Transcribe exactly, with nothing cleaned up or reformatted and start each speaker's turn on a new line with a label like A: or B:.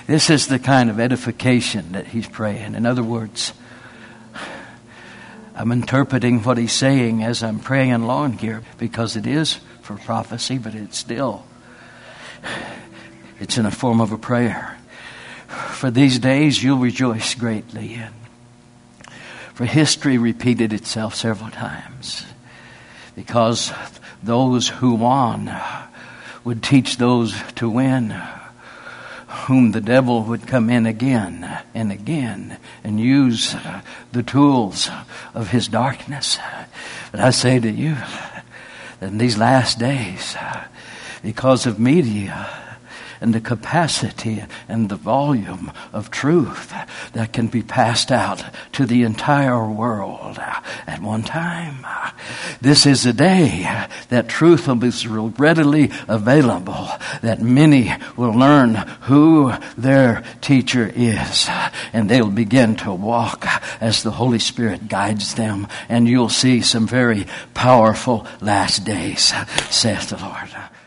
A: This is the kind of edification that he's praying. In other words, I'm interpreting what he's saying as I'm praying along here, because it is for prophecy, but it's still, it's in a form of a prayer. For these days you'll rejoice greatly. And for history repeated itself several times, because those who won would teach those to win, whom the devil would come in again and again and use the tools of his darkness. But I say to you that in these last days, because of media and the capacity and the volume of truth that can be passed out to the entire world at one time, this is a day that truth will be so readily available that many will learn who their teacher is, and they'll begin to walk as the Holy Spirit guides them, and you'll see some very powerful last days, saith the Lord.